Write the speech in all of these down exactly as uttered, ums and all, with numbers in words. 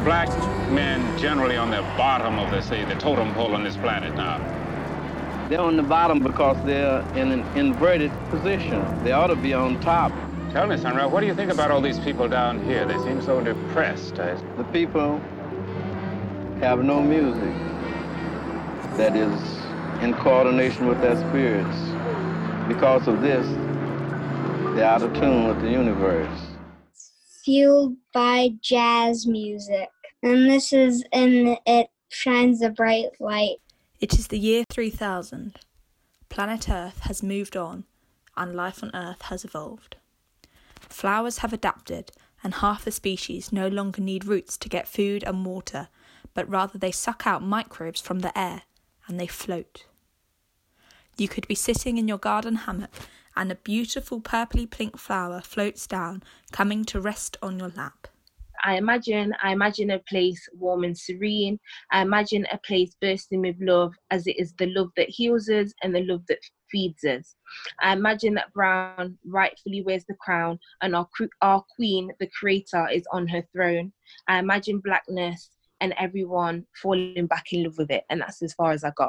black men generally on the bottom of the, say, the totem pole on this planet now? They're on the bottom because they're in an inverted position. They ought to be on top. Tell me, Sunrise, what do you think about all these people down here? They seem so depressed. I... The people have no music that is in coordination with their spirits. Because of this, they're out of tune with the universe. Fueled by jazz music. And this is in It Shines a Bright Light. It is the year three thousand. Planet Earth has moved on, and life on Earth has evolved. Flowers have adapted, and half the species no longer need roots to get food and water, but rather they suck out microbes from the air, and they float. You could be sitting in your garden hammock, and a beautiful purpley pink flower floats down, coming to rest on your lap. I imagine, I imagine a place warm and serene. I imagine a place bursting with love, as it is the love that heals us and the love that feeds us. I imagine that brown rightfully wears the crown, and our, our queen, the creator, is on her throne. I imagine blackness and everyone falling back in love with it, and that's as far as I got.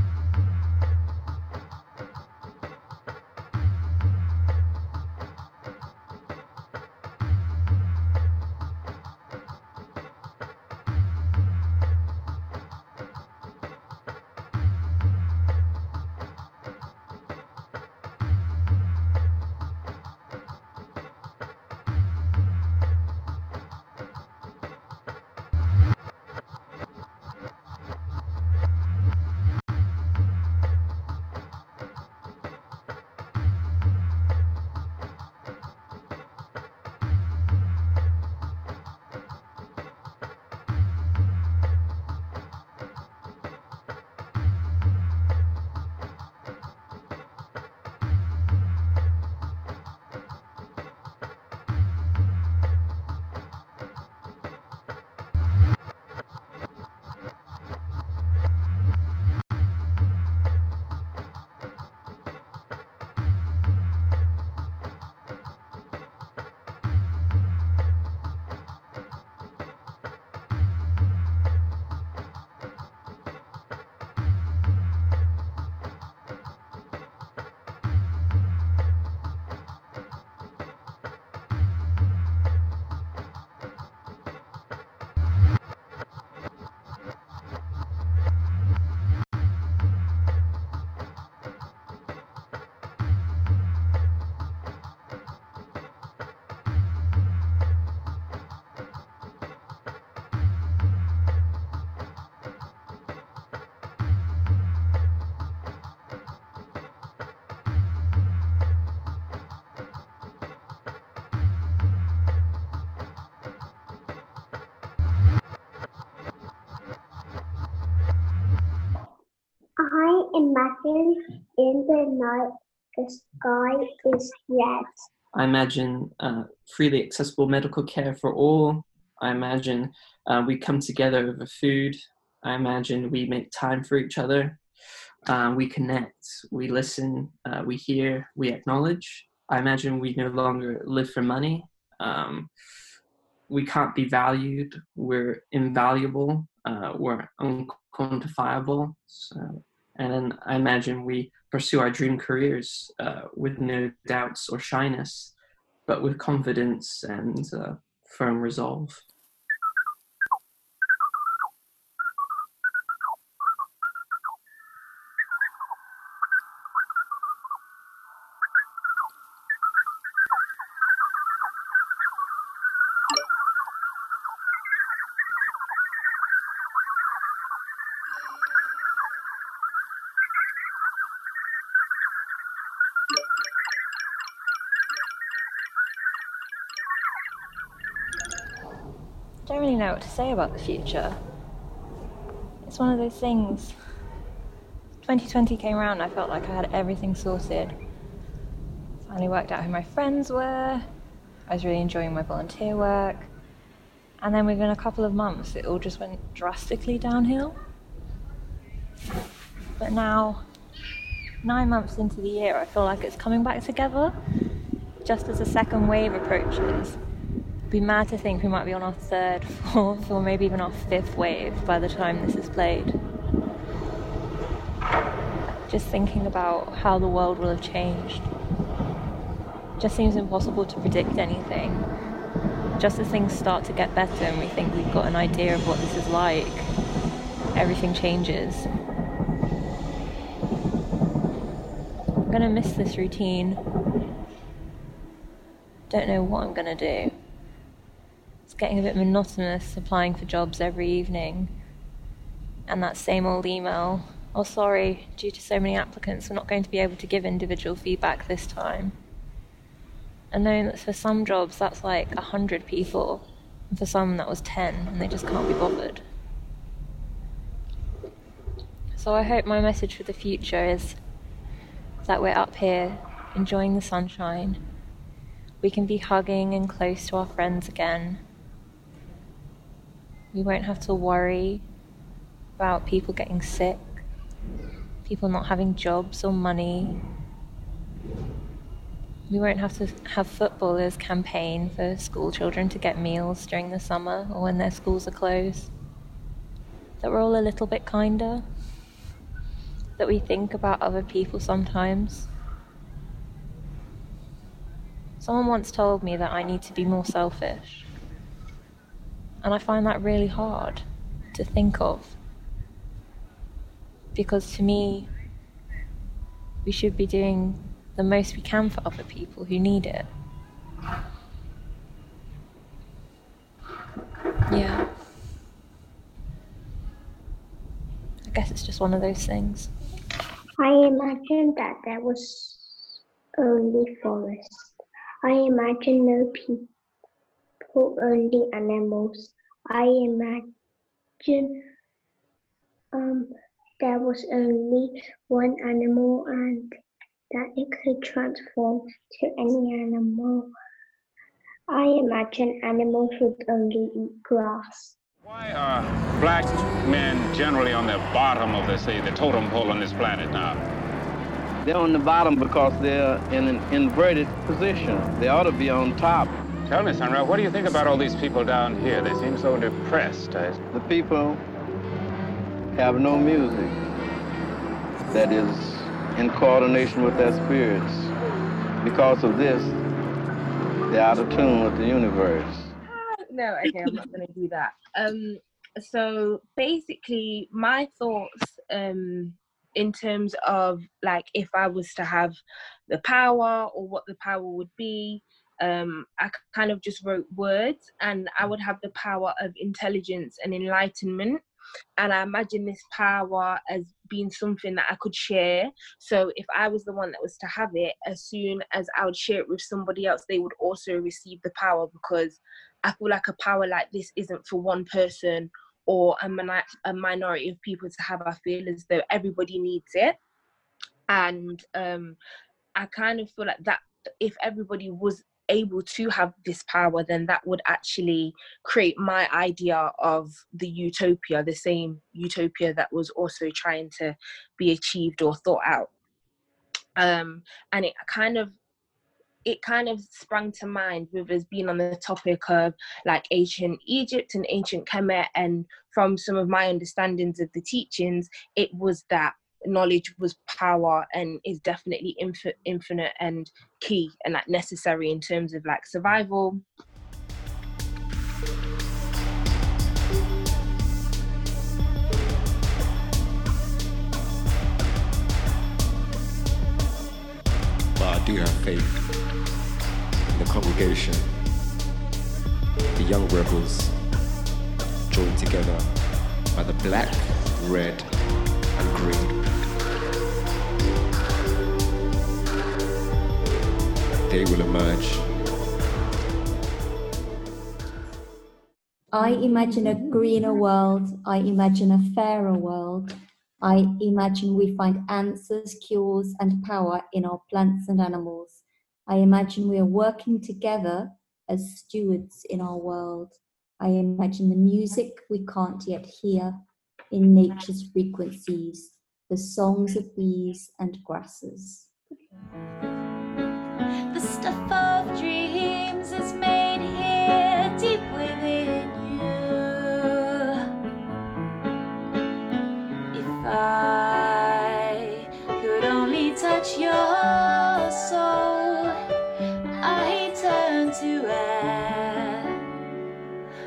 I imagine in the night the sky is red. I imagine uh, freely accessible medical care for all. I imagine uh, we come together over food. I imagine we make time for each other. Uh, we connect, we listen, uh, we hear, we acknowledge. I imagine we no longer live for money. Um, we can't be valued. We're invaluable. Uh, we're unquantifiable. So, and then I imagine we pursue our dream careers uh, with no doubts or shyness, but with confidence and uh, firm resolve. I don't really know what to say about the future. It's one of those things. twenty twenty came around and I felt like I had everything sorted. Finally worked out who my friends were. I was really enjoying my volunteer work. And then within a couple of months, it all just went drastically downhill. But now, nine months into the year, I feel like it's coming back together, just as the second wave approaches. Be mad to think we might be on our third, fourth, or maybe even our fifth wave by the time this is played. Just thinking about how the world will have changed. Just seems impossible to predict anything. Just as things start to get better and we think we've got an idea of what this is like, everything changes. I'm gonna miss this routine. Don't know what I'm gonna do. It's getting a bit monotonous applying for jobs every evening. And that same old email, oh sorry, due to so many applicants, we're not going to be able to give individual feedback this time. And knowing that for some jobs that's like a hundred people, and for some that was ten, and they just can't be bothered. So I hope my message for the future is that we're up here, enjoying the sunshine. We can be hugging and close to our friends again. We won't have to worry about people getting sick, people not having jobs or money. We won't have to have footballers campaign for school children to get meals during the summer or when their schools are closed. That we're all a little bit kinder. That we think about other people sometimes. Someone once told me that I need to be more selfish. And I find that really hard to think of. Because to me, we should be doing the most we can for other people who need it. Yeah. I guess it's just one of those things. I imagine that there was only forest. I imagine no people, only animals. I imagine um, there was only one animal and that it could transform to any animal. I imagine animals would only eat grass. Why are black men generally on the bottom of the, say, the totem pole on this planet now? They're on the bottom because they're in an inverted position. They ought to be on top. Tell me, Sunrise, what do you think about all these people down here? They seem so depressed. I... The people have no music that is in coordination with their spirits. Because of this, they're out of tune with the universe. No, okay, I'm not going to do that. Um, so basically, my thoughts um, in terms of like if I was to have the power or what the power would be, um, I kind of just wrote words, and I would have the power of intelligence and enlightenment. And I imagine this power as being something that I could share. So if I was the one that was to have it, as soon as I would share it with somebody else, they would also receive the power, because I feel like a power like this isn't for one person or a, min- a minority of people to have. I feel as though everybody needs it. And um, I kind of feel like that if everybody was able to have this power, then that would actually create my idea of the utopia, the same utopia that was also trying to be achieved or thought out. Um, and it kind of it kind of sprang to mind with us being on the topic of like ancient Egypt and ancient Kemet, and from some of my understandings of the teachings, it was that knowledge was power and is definitely inf- infinite and key and like necessary in terms of like survival. But I do have faith in the congregation, the young rebels joined together by the black, red and green. They will emerge. I imagine a greener world. I imagine a fairer world. I imagine we find answers, cures, and power in our plants and animals. I imagine we are working together as stewards in our world. I imagine the music we can't yet hear in nature's frequencies, the songs of bees and grasses. The stuff of dreams is made here.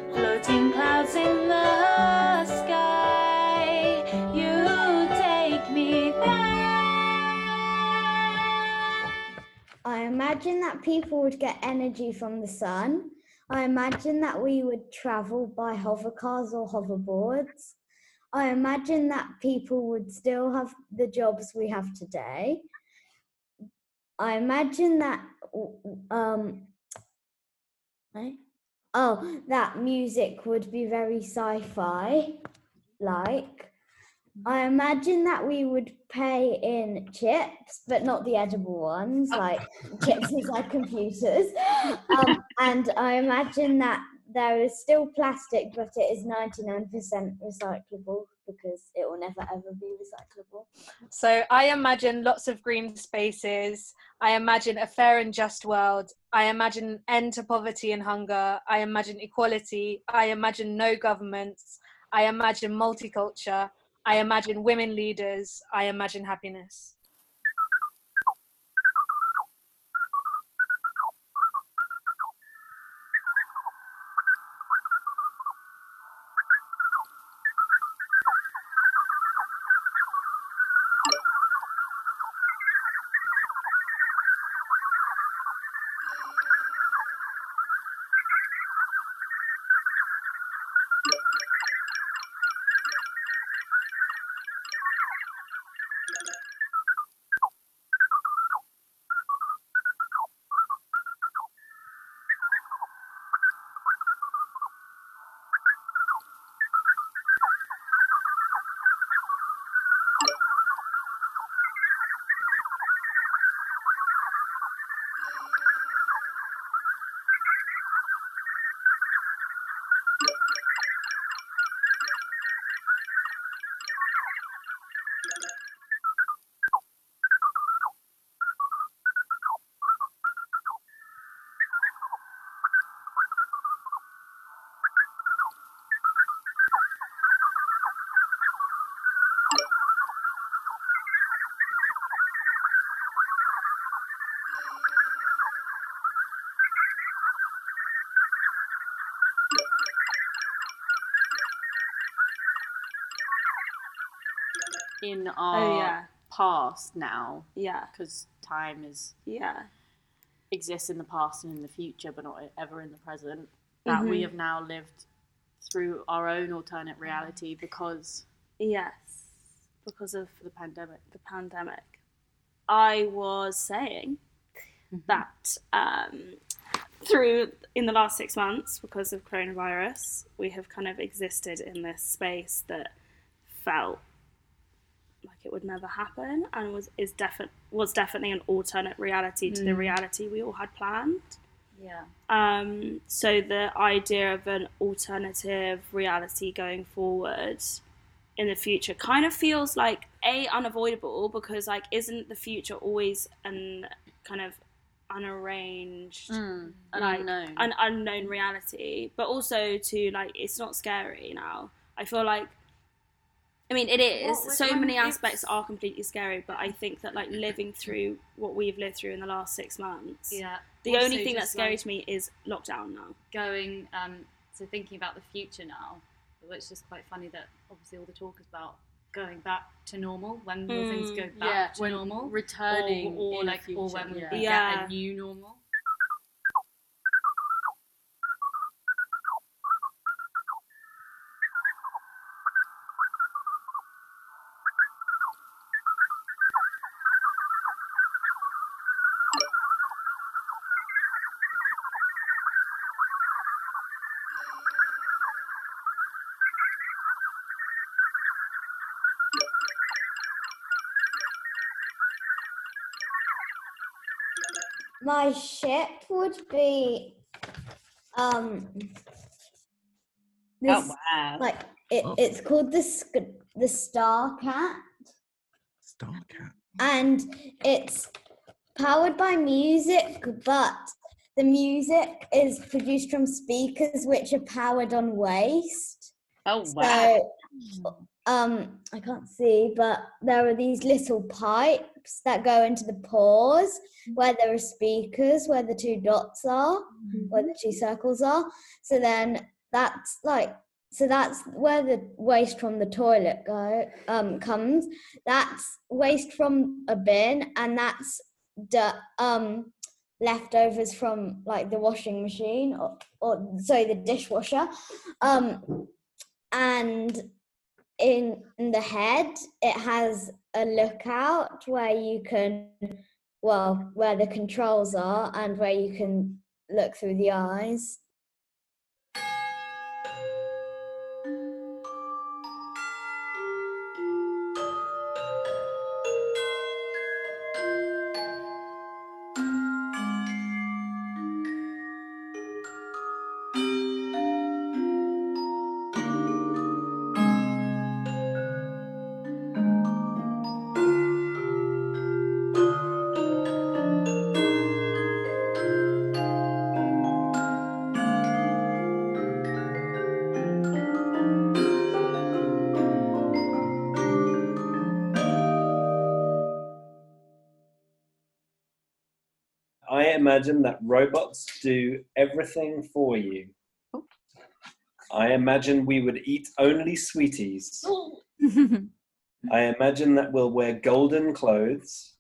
floating clouds in the sky. You take me there. I imagine that people would get energy from the sun. I imagine that we would travel by hovercars or hoverboards. I imagine that people would still have the jobs we have today. I imagine that, um, eh? oh, that music would be very sci-fi, like. I imagine that we would pay in chips, but not the edible ones, like chips inside computers. Um, and I imagine that there is still plastic, but it is ninety-nine percent recyclable because it will never ever be recyclable. So I imagine lots of green spaces. I imagine a fair and just world. I imagine an end to poverty and hunger. I imagine equality. I imagine no governments. I imagine multicultural. I imagine women leaders. I imagine happiness. In our Oh, yeah. past now, Yeah. because time is Yeah. exists in the past and in the future, but not ever in the present. That Mhm. we have now lived through our own alternate reality because Yes. Because of the pandemic. the pandemic. I was saying Mm-hmm. that um, through in the last six months, because of coronavirus, we have kind of existed in this space that felt like it would never happen, and was is defi- was definitely an alternate reality to the Mm. reality we all had planned. Yeah. Um, so the idea of an alternative reality going forward in the future kind of feels like a unavoidable, because like isn't the future always an kind of unarranged, Mm, an like unknown. an unknown reality, but also to like it's not scary now. I feel like I mean, it is. What, So when many it's- aspects are completely scary, but I think that like living through what we've lived through in the last six months, Yeah. the Also only thing that's just, scary like, to me is lockdown now. Going, um, so thinking about the future now, it's just quite funny that obviously all the talk is about going back to normal. When will things go Mm. back Yeah, to when normal? returning or, or in the like, or future, when yeah. we Yeah. get a new normal. My ship would be um this, Oh, wow. like it, it's called the Sk- the Star Cat, Star Cat. and it's powered by music, but the music is produced from speakers which are powered on waste. Oh, wow. So, um, I can't see, but there are these little pipes that go into the pores where there are speakers, where the two dots are, where the two circles are. So then that's like, so that's where the waste from the toilet go um comes. That's waste from a bin, and that's the um leftovers from like the washing machine or, or sorry, the dishwasher. Um, and in, in the head, it has a lookout where you can, well, where the controls are and where you can look through the eyes. I imagine that robots do everything for you. I imagine we would eat only sweeties. I imagine that we'll wear golden clothes.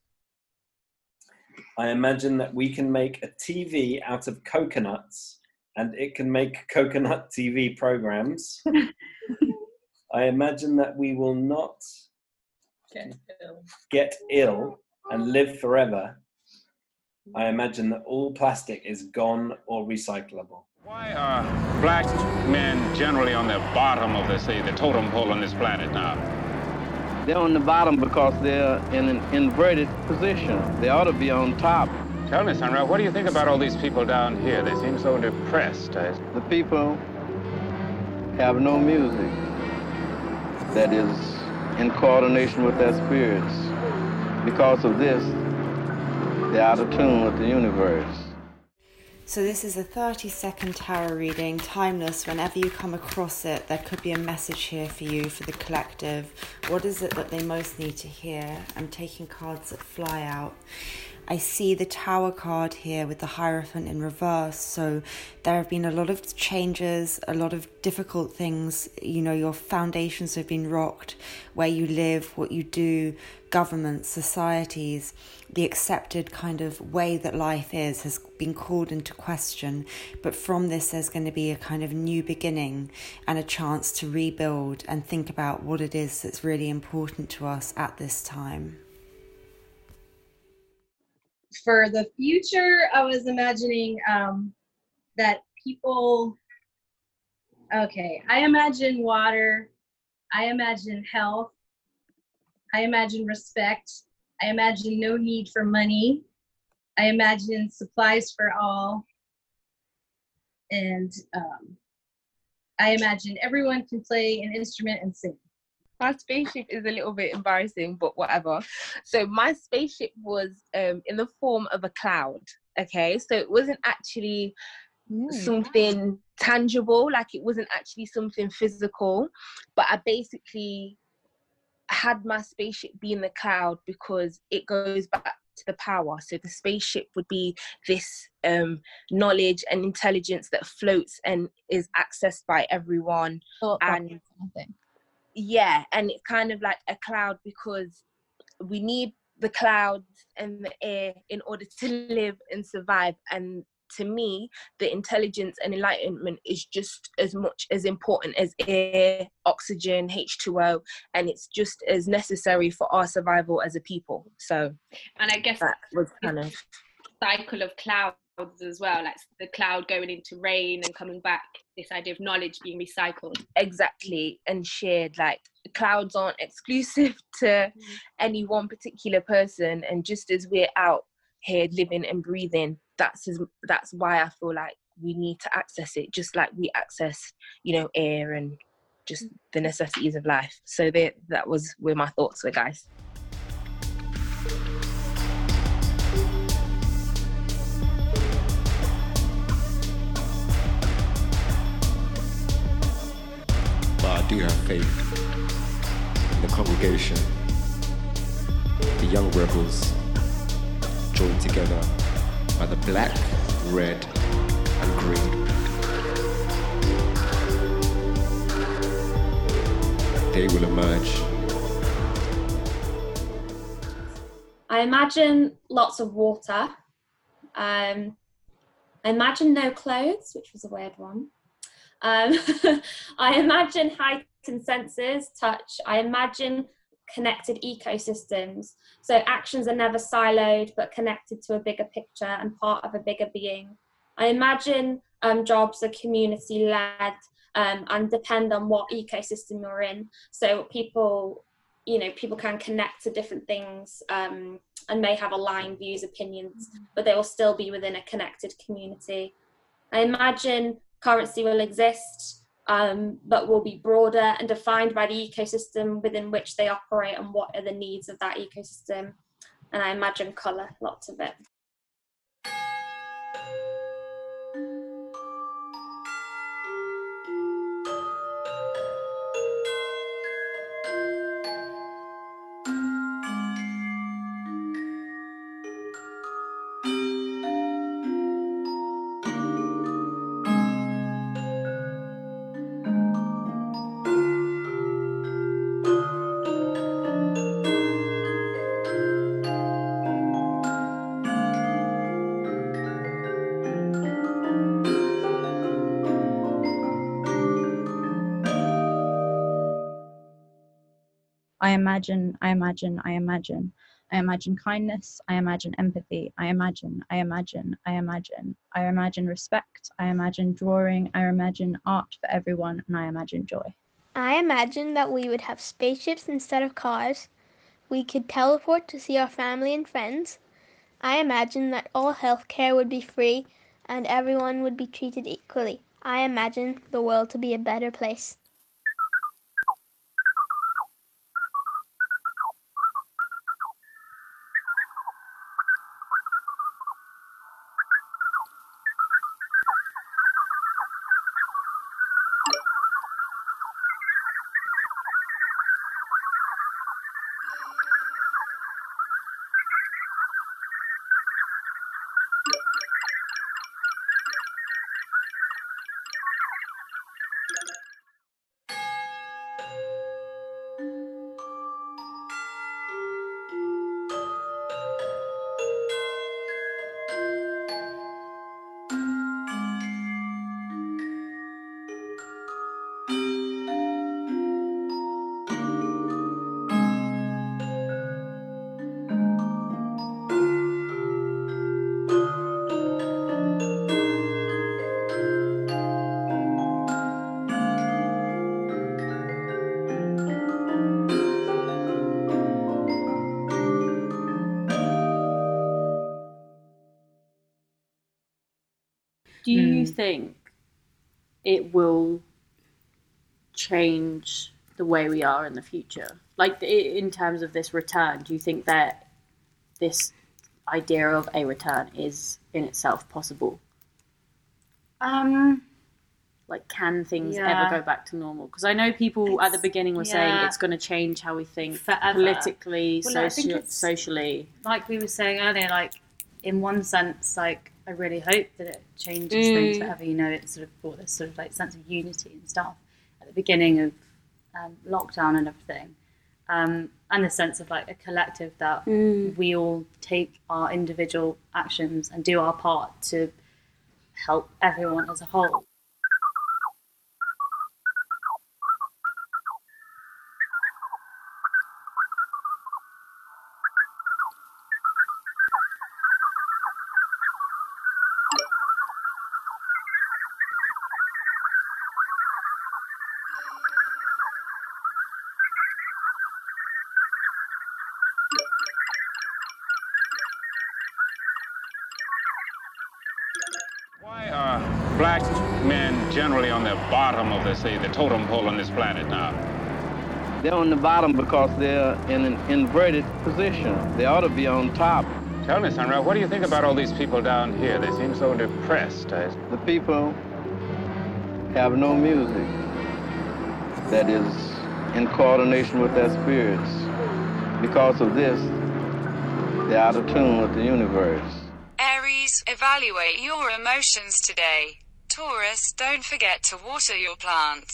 I imagine that we can make a T V out of coconuts and it can make coconut T V programs. I imagine that we will not Get ill. get ill and live forever. I imagine that all plastic is gone or recyclable. Why are black men generally on the bottom of the, say, the totem pole on this planet now? They're on the bottom because they're in an inverted position. They ought to be on top. Tell me, Sunrise, what do you think about all these people down here? They seem so depressed. I... The people have no music that is in coordination with their spirits. Because of this, they're out of tune with the universe. So this is a thirty second tarot reading, timeless. Whenever you come across it, there could be a message here for you, for the collective. What is it that they most need to hear? I'm taking cards that fly out. I see the Tower card here with the Hierophant in reverse. So there have been a lot of changes, a lot of difficult things. You know, your foundations have been rocked, where you live, what you do, governments, societies, the accepted kind of way that life is has been called into question. But from this, there's going to be a kind of new beginning and a chance to rebuild and think about what it is that's really important to us at this time. For the future, I was imagining um, that people, okay, I imagine water, I imagine health, I imagine respect, I imagine no need for money, I imagine supplies for all, and um, I imagine everyone can play an instrument and sing. My spaceship is a little bit embarrassing, but whatever. So my spaceship was um, in the form of a cloud, okay? So it wasn't actually mm. something tangible, like it wasn't actually something physical, but I basically had my spaceship be in the cloud because it goes back to the power. So the spaceship would be this um, knowledge and intelligence that floats and is accessed by everyone. Thought and something. Yeah, and it's kind of like a cloud because we need the clouds and the air in order to live and survive. And to me, the intelligence and enlightenment is just as much as important as air, oxygen, H two O, and it's just as necessary for our survival as a people. So, and I guess that was kind of cycle of clouds as well, like the cloud going into rain and coming back, this idea of knowledge being recycled. Exactly, and shared. Like clouds aren't exclusive to mm. any one particular person, and just as we're out here living and breathing, that's as, that's why I feel like we need to access it, just like we access, you know, air and just the necessities of life. So that that was where my thoughts were, guys. I do have faith in the congregation. The young rebels joined together by the black, red, and green. they will emerge. I imagine lots of water. Um, I imagine no clothes, which was a weird one. Um, I imagine heightened senses, touch. I imagine connected ecosystems. So actions are never siloed, but connected to a bigger picture and part of a bigger being. I imagine um, jobs are community-led um, and depend on what ecosystem you're in. So people, you know, people can connect to different things um, and may have aligned views, opinions, but they will still be within a connected community. I imagine currency will exist, um, but will be broader and defined by the ecosystem within which they operate and what are the needs of that ecosystem. And I imagine colour, lots of it. I imagine, I imagine, I imagine. I imagine kindness, I imagine empathy, I imagine, I imagine, I imagine. I imagine respect, I imagine drawing, I imagine art for everyone, and I imagine joy. I imagine that we would have spaceships instead of cars. We could teleport to see our family and friends. I imagine that all healthcare would be free and everyone would be treated equally. I imagine the world to be a better place. Do you mm. think it will change the way we are in the future? Like, in terms of this return, do you think that this idea of a return is in itself possible? Um, like, can things yeah. ever go back to normal? Because I know people it's, at the beginning were yeah. saying it's going to change how we think Forever. politically, well, soci- socially. Like we were saying earlier, like, in one sense, like, I really hope that it changes Mm. things forever. You know, it sort of brought this sort of like sense of unity and stuff at the beginning of um, lockdown and everything, um, and the sense of like a collective that Mm. we all take our individual actions and do our part to help everyone as a whole. Why are black men generally on the bottom of the, say, the totem pole on this planet now? They're on the bottom because they're in an inverted position. They ought to be on top. Tell me, Sunrise, what do you think about all these people down here? They seem so depressed. I... The people have no music that is in coordination with their spirits. Because of this, they're out of tune with the universe. Aries, evaluate your emotions today. Taurus, don't forget to water your plants.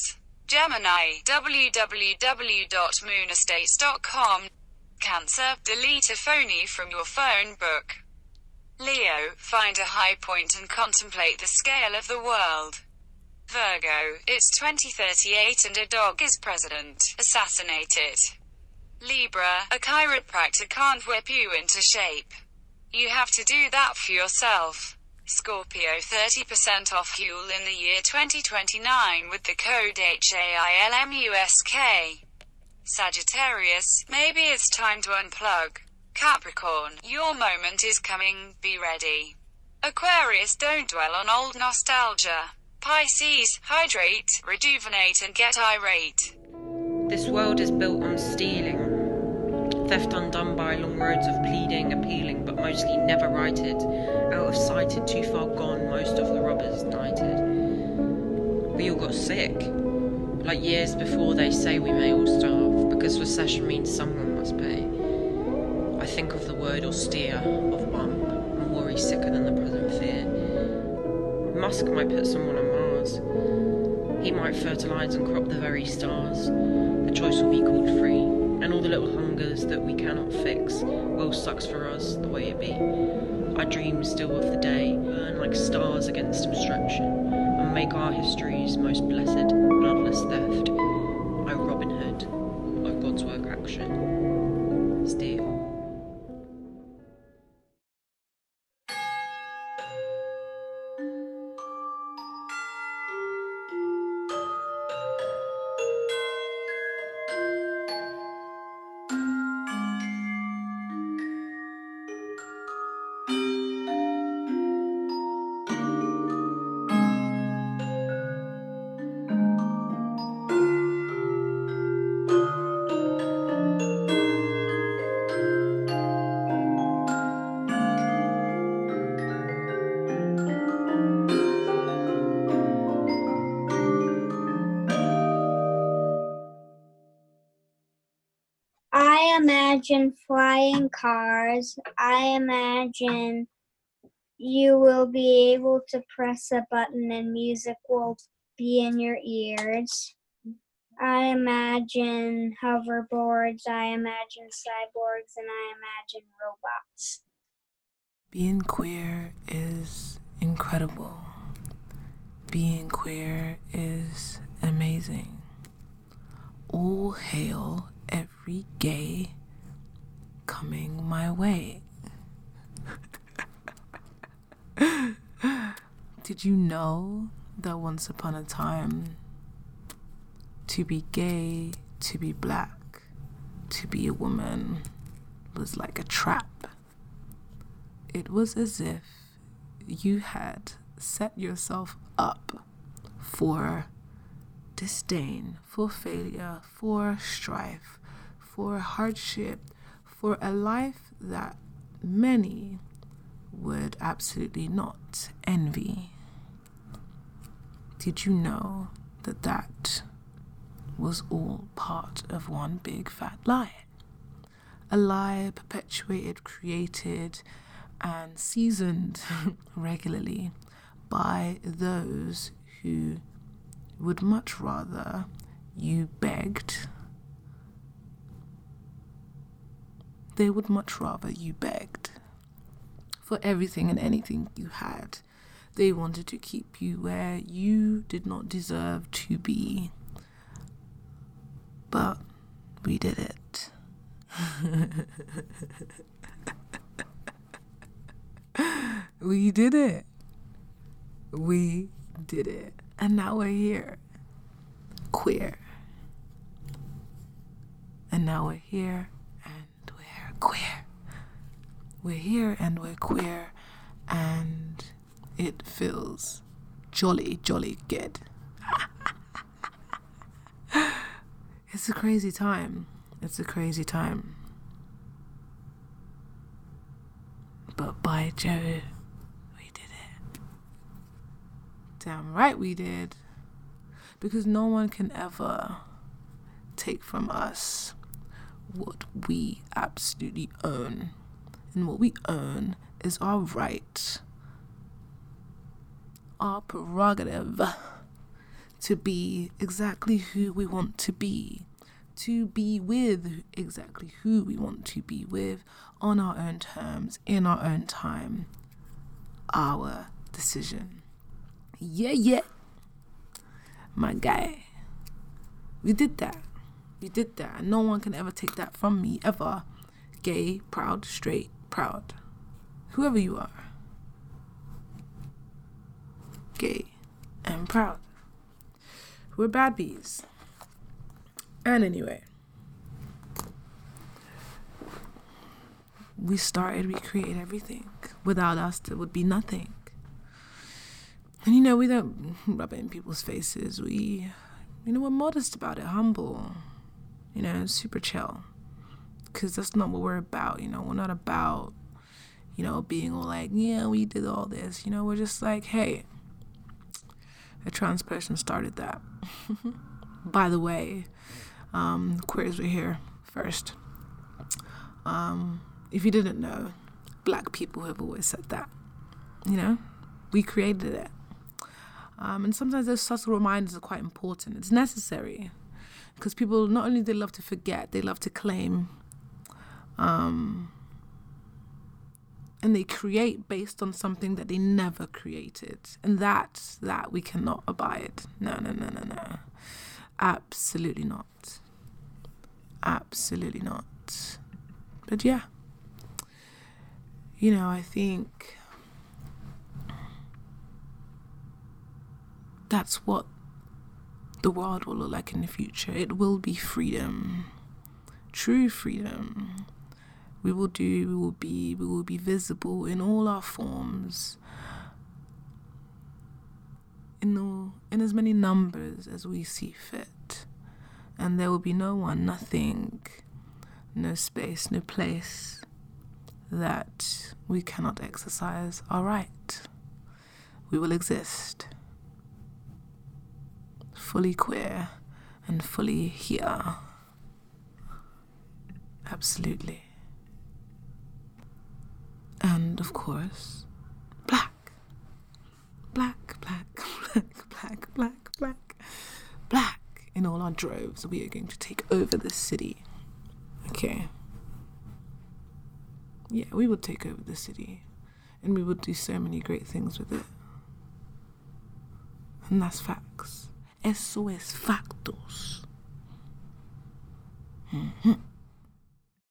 Gemini, w w w dot moon estates dot com. Cancer, delete a phony from your phone book. Leo, find a high point and contemplate the scale of the world. Virgo, it's twenty thirty-eight and a dog is president. Assassinate it. Libra, a chiropractor can't whip you into shape. You have to do that for yourself. Scorpio, thirty percent off fuel in the year twenty twenty-nine with the code H A I L M U S K. Sagittarius, maybe it's time to unplug. Capricorn, your moment is coming, be ready. Aquarius, don't dwell on old nostalgia. Pisces, hydrate, rejuvenate and get irate. This world is built on stealing. Theft undone by long roads of pleading, appealing, but mostly never righted. Out of sighted, too far gone, most of the robbers knighted. We all got sick. Like years before they say we may all starve, because recession means someone must pay. I think of the word austere, of bump, and worry sicker than the present fear. Musk might put someone on Mars. He might fertilise and crop the very stars. The choice will be called free, and all the little hungers that we cannot fix, well sucks for us the way it be. I dream still of the day, burn like stars against obstruction, and make our history's most blessed, bloodless theft. O Robin Hood, O God's work action. Steal. I imagine flying cars. I imagine you will be able to press a button and music will be in your ears. I imagine hoverboards. I imagine cyborgs, and I imagine robots. Being queer is incredible. Being queer is amazing. All hail every gay coming my way. Did you know that once upon a time, to be gay, to be black, to be a woman was like a trap? It was as if you had set yourself up for disdain, for failure, for strife, for hardship, for a life that many would absolutely not envy. Did you know that that was all part of one big fat lie? A lie perpetuated, created, and seasoned regularly by those who would much rather you begged. They would much rather you begged for everything and anything you had. They wanted to keep you where you did not deserve to be. But we did it. We did it. We did it. And now we're here. Queer. And now we're here and we're queer. We're here and we're queer. And it feels jolly, jolly good. It's a crazy time. It's a crazy time. But by Jove, we did it. Damn right we did. Because no one can ever take from us what we absolutely own. And what we own is our right, our prerogative to be exactly who we want to be, to be with exactly who we want to be with on our own terms, in our own time. Our decision. Yeah, yeah. My guy. We did that. We did that. And no one can ever take that from me, ever. Gay, proud, straight, proud. Whoever you are. Gay and proud. We're bad bees. And anyway, we started, we created everything. Without us, there would be nothing. And you know, we don't rub it in people's faces. We, you know, we're modest about it, humble, you know, super chill. Because that's not what we're about, you know. We're not about, you know, being all like, yeah, we did all this. You know, we're just like, hey, a trans person started that. By the way, um, queers were here first. Um, if you didn't know, black people have always said that. You know, we created it. Um, and sometimes those subtle reminders are quite important. It's necessary because people, not only they love to forget, they love to claim. Um, and they create based on something that they never created. And that, that we cannot abide. No, no, no, no, no. Absolutely not. Absolutely not. But yeah. You know, I think that's what the world will look like in the future. It will be freedom. True freedom. We will do, we will be, we will be visible in all our forms, in all, in as many numbers as we see fit. And there will be no one, nothing, no space, no place that we cannot exercise our right. We will exist, fully queer and fully here. Absolutely. And of course, black. Black, black, black, black, black, black, black. In all our droves, we are going to take over the city. Okay. Yeah, we will take over the city. And we will do so many great things with it. And that's facts. Eso es factos. Mm-hmm.